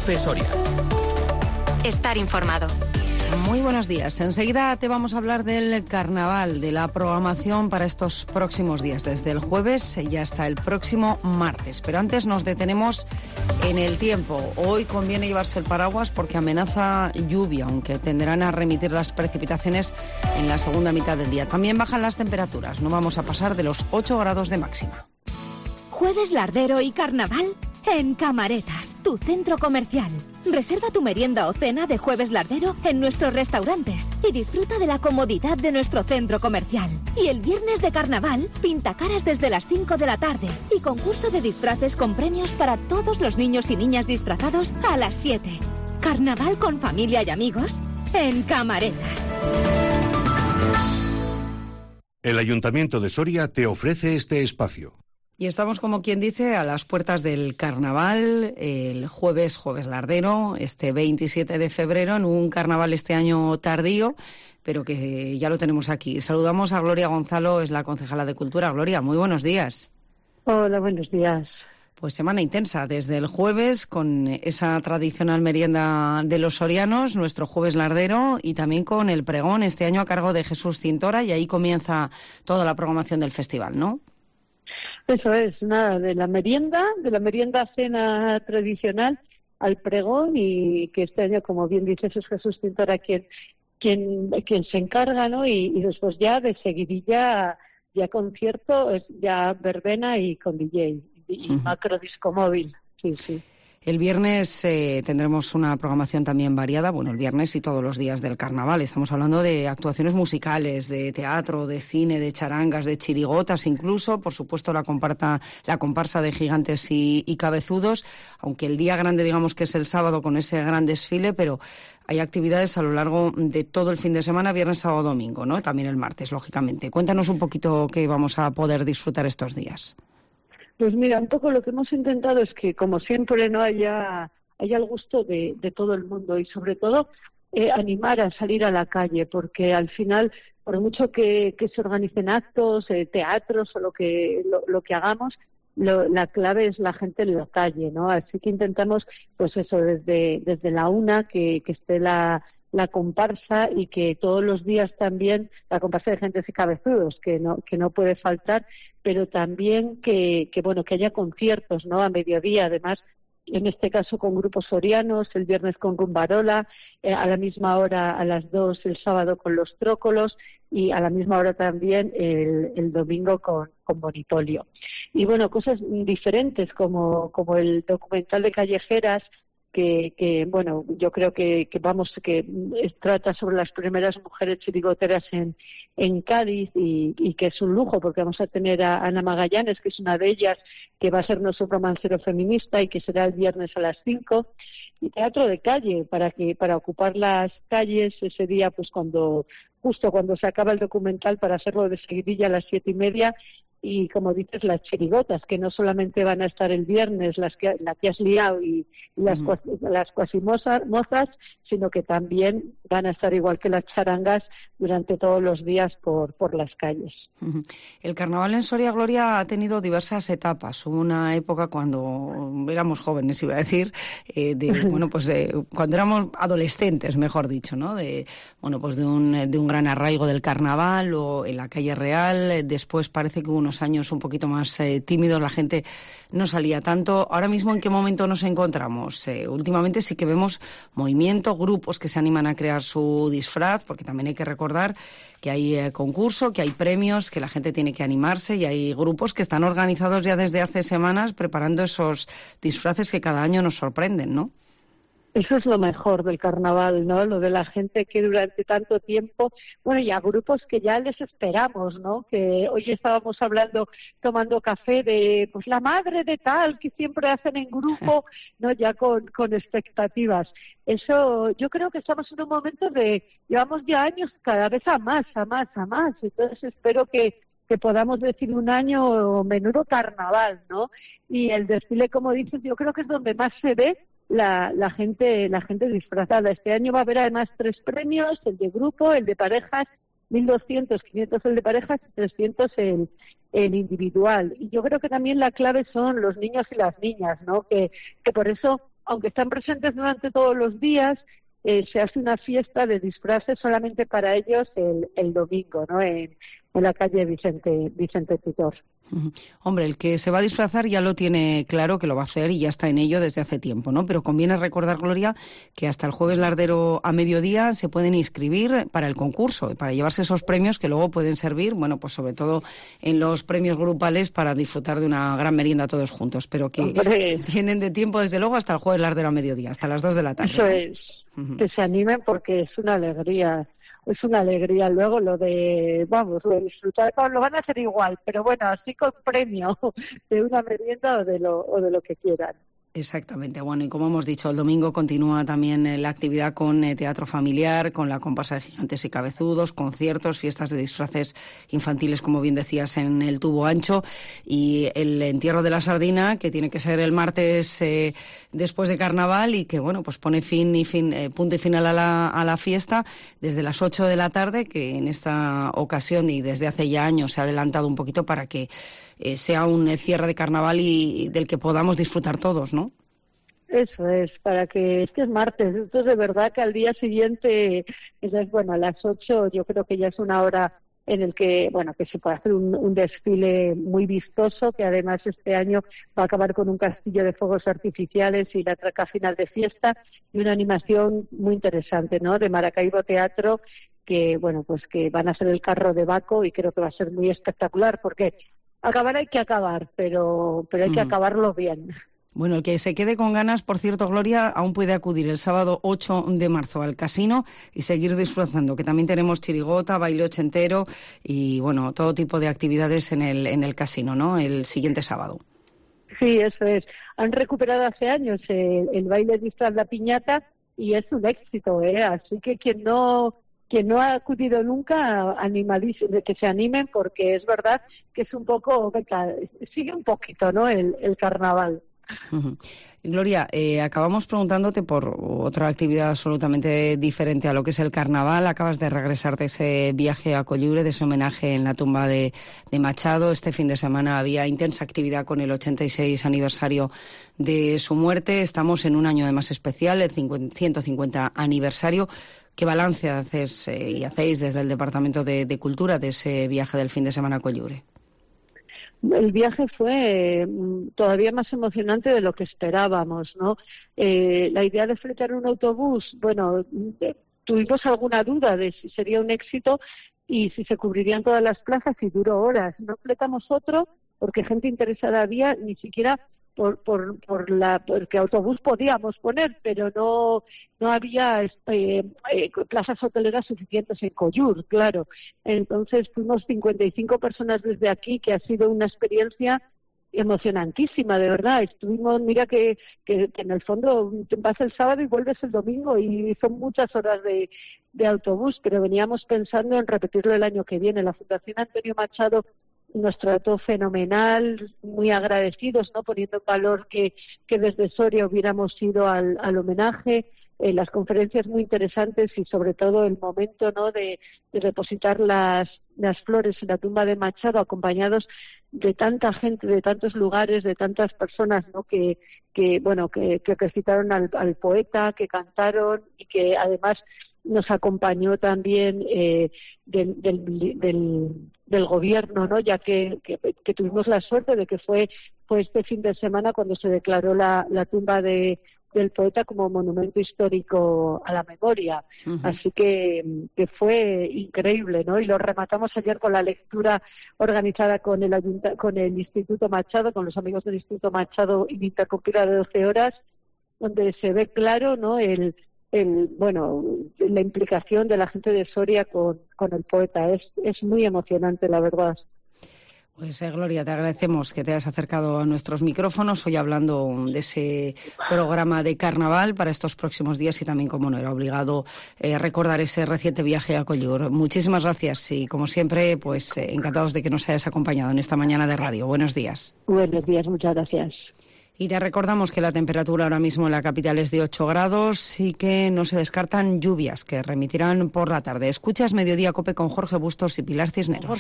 COPE Soria. Estar informado. Muy buenos días. Enseguida te vamos a hablar del carnaval, de la programación para estos próximos días, desde el jueves y hasta el próximo martes. Pero antes nos detenemos en el tiempo. Hoy conviene llevarse el paraguas porque amenaza lluvia, aunque tenderán a remitir las precipitaciones en la segunda mitad del día. También bajan las temperaturas. No vamos a pasar de los 8 grados de máxima. Jueves lardero y carnaval en Camaretas, tu centro comercial. Reserva tu merienda o cena de Jueves Lardero en nuestros restaurantes y disfruta de la comodidad de nuestro centro comercial. Y el viernes de carnaval, pinta caras desde las 5 de la tarde y concurso de disfraces con premios para todos los niños y niñas disfrazados a las 7. Carnaval con familia y amigos en Camaretas. El Ayuntamiento de Soria te ofrece este espacio. Y estamos, como quien dice, a las puertas del carnaval, el jueves lardero, este 27 de febrero, en un carnaval este año tardío, pero que ya lo tenemos aquí. Saludamos a Gloria Gonzalo, es la concejala de Cultura. Gloria, muy buenos días. Hola, buenos días. Pues semana intensa, desde el jueves, con esa tradicional merienda de los sorianos, nuestro jueves lardero, y también con el pregón, este año a cargo de Jesús Cintora, y ahí comienza toda la programación del festival, ¿no? Eso es, nada, de la merienda cena tradicional al pregón, y que este año, como bien dices, es Jesús Cintora quien se encarga, ¿no? Y después ya de seguidilla ya concierto, ya verbena y con DJ y macro disco móvil, sí. El viernes tendremos una programación también variada, el viernes y todos los días del carnaval. Estamos hablando de actuaciones musicales, de teatro, de cine, de charangas, de chirigotas incluso, por supuesto la comparsa de gigantes y cabezudos, aunque el día grande digamos que es el sábado con ese gran desfile, pero hay actividades a lo largo de todo el fin de semana, viernes, sábado, domingo, ¿no? También el martes, lógicamente. Cuéntanos un poquito qué vamos a poder disfrutar estos días. Pues mira, un poco lo que hemos intentado es que, como siempre, no haya el gusto de todo el mundo y, sobre todo, animar a salir a la calle, porque al final, por mucho que se organicen actos, teatros o lo que hagamos, la clave es la gente en la calle, ¿no? Así que intentamos, pues eso, desde la una que esté la comparsa, y que todos los días también la comparsa de gentes y cabezudos, que no puede faltar, pero también que haya conciertos, ¿no? A mediodía, además, en este caso con grupos sorianos, el viernes con Rumbarola, a la misma hora a las 2 el sábado con Los Trócolos, y a la misma hora también el domingo con Bonipolio. Y cosas diferentes como el documental de Callejeras, que yo creo que trata sobre las primeras mujeres chirigoteras en Cádiz, y que es un lujo porque vamos a tener a Ana Magallanes, que es una de ellas, que va a ser nuestro romancero feminista y que será el viernes a las 5, y teatro de calle para ocupar las calles ese día, pues justo cuando se acaba el documental, para hacerlo de seguidilla a las 7:30. Y, como dices, las chirigotas, que no solamente van a estar el viernes, la que has liado y las cuasimozas, sino que también van a estar, igual que las charangas, durante todos los días por las calles. El carnaval en Soria, Gloria, ha tenido diversas etapas. Hubo una época cuando éramos jóvenes, iba a decir, cuando éramos adolescentes, mejor dicho, ¿no? De un gran arraigo del carnaval, o en la calle Real. Después parece que hubo unos años un poquito más tímidos, la gente no salía tanto. Ahora mismo, ¿en qué momento nos encontramos? Últimamente sí que vemos movimiento, grupos que se animan a crear su disfraz, porque también hay que recordar que hay concurso, que hay premios, que la gente tiene que animarse, y hay grupos que están organizados ya desde hace semanas preparando esos disfraces que cada año nos sorprenden, ¿no? Eso es lo mejor del carnaval, ¿no? Lo de la gente que durante tanto tiempo, y a grupos que ya les esperamos, ¿no? Que hoy estábamos hablando, tomando café, de pues la madre de tal, que siempre hacen en grupo, ¿no? Ya con expectativas. Eso, yo creo que estamos en un momento llevamos ya años cada vez a más. Entonces espero que podamos decir un año menudo carnaval, ¿no? Y el desfile, como dices, yo creo que es donde más se ve la gente disfrazada. Este año va a haber además 3 premios, el de grupo, el de parejas, 1.200, 500 el de parejas y 300 el individual. Y yo creo que también la clave son los niños y las niñas, ¿no? Que por eso aunque están presentes durante todos los días, se hace una fiesta de disfraces solamente para ellos el domingo, ¿no? En la calle Vicente Tutor. Hombre, el que se va a disfrazar ya lo tiene claro que lo va a hacer y ya está en ello desde hace tiempo, ¿no? Pero conviene recordar, Gloria, que hasta el jueves lardero a mediodía se pueden inscribir para el concurso, para llevarse esos premios que luego pueden servir, bueno, pues sobre todo en los premios grupales para disfrutar de una gran merienda todos juntos, pero que tienen de tiempo desde luego hasta el jueves lardero a mediodía, hasta las 2 de la tarde. Eso es, que se animen porque es una alegría. Es una alegría luego lo de disfrutar, lo van a hacer igual, pero bueno, así con premio de una merienda o de lo que quieran. Exactamente. Bueno, y como hemos dicho, el domingo continúa también la actividad con teatro familiar, con la comparsa de gigantes y cabezudos, conciertos, fiestas de disfraces infantiles, como bien decías, en el tubo ancho, y el entierro de la sardina, que tiene que ser el martes después de Carnaval y que, bueno, pues pone punto y final a la fiesta desde las 8 de la tarde, que en esta ocasión y desde hace ya años se ha adelantado un poquito para que sea un cierre de Carnaval y del que podamos disfrutar todos, ¿no? Eso es, es que es martes, entonces de verdad que al día siguiente, bueno, a las 8 yo creo que ya es una hora en el que, bueno, que se puede hacer un desfile muy vistoso, que además este año va a acabar con un castillo de fuegos artificiales y la traca final de fiesta y una animación muy interesante, ¿no?, de Maracaibo Teatro, que, bueno, pues que van a ser el carro de Baco y creo que va a ser muy espectacular porque acabar hay que acabar, pero hay que acabarlo bien. Bueno, el que se quede con ganas, por cierto, Gloria, aún puede acudir el sábado 8 de marzo al casino y seguir disfrutando, que también tenemos chirigota, baile ochentero y, bueno, todo tipo de actividades en el casino, ¿no?, el siguiente sábado. Sí, eso es. Han recuperado hace años el baile disfraz la piñata y es un éxito, ¿eh? Así que quien no ha acudido nunca, animadísimo, que se animen, porque es verdad que es un poco, sigue un poquito, ¿no?, el carnaval. Uh-huh. Gloria, acabamos preguntándote por otra actividad absolutamente diferente a lo que es el carnaval. Acabas de regresar de ese viaje a Collure, de ese homenaje en la tumba de Machado. Este fin de semana había intensa actividad con el 86 aniversario de su muerte. Estamos en un año además especial, el 150 aniversario. ¿Qué balance hacéis desde el Departamento de Cultura de ese viaje del fin de semana a Collure? El viaje fue todavía más emocionante de lo que esperábamos, ¿no? La idea de fletar un autobús, bueno, tuvimos alguna duda de si sería un éxito y si se cubrirían todas las plazas y duró horas. No fletamos otro porque gente interesada había, ni siquiera porque autobús podíamos poner, pero no había plazas hoteleras suficientes en Collur, claro. Entonces fuimos 55 personas desde aquí, que ha sido una experiencia emocionantísima, de verdad. Estuvimos, mira que en el fondo vas el sábado y vuelves el domingo y son muchas horas de autobús, pero veníamos pensando en repetirlo el año que viene. La Fundación Antonio Machado nos trató fenomenal, muy agradecidos, ¿no?, poniendo en valor que desde Soria hubiéramos ido al homenaje, las conferencias muy interesantes y sobre todo el momento, ¿no?, de depositar las flores en la tumba de Machado, acompañados de tanta gente, de tantos lugares, de tantas personas, ¿no?, que recitaron al poeta, que cantaron y que además nos acompañó también del gobierno, ¿no?, ya que tuvimos la suerte de que fue este fin de semana cuando se declaró la tumba del poeta como monumento histórico a la memoria. Uh-huh. Así que fue increíble, ¿no? Y lo rematamos ayer con la lectura organizada con el Instituto Machado, con los amigos del Instituto Machado, ininterrumpida de 12 horas, donde se ve claro, ¿no?, la implicación de la gente de Soria con el poeta. Es muy emocionante, la verdad. Pues Gloria, te agradecemos que te hayas acercado a nuestros micrófonos hoy hablando de ese programa de carnaval para estos próximos días y también, como no era obligado, recordar ese reciente viaje a Collur. Muchísimas gracias y, como siempre, pues encantados de que nos hayas acompañado en esta mañana de radio. Buenos días. Buenos días, muchas gracias. Y te recordamos que la temperatura ahora mismo en la capital es de 8 grados y que no se descartan lluvias que remitirán por la tarde. Escuchas Mediodía Cope con Jorge Bustos y Pilar Cisneros.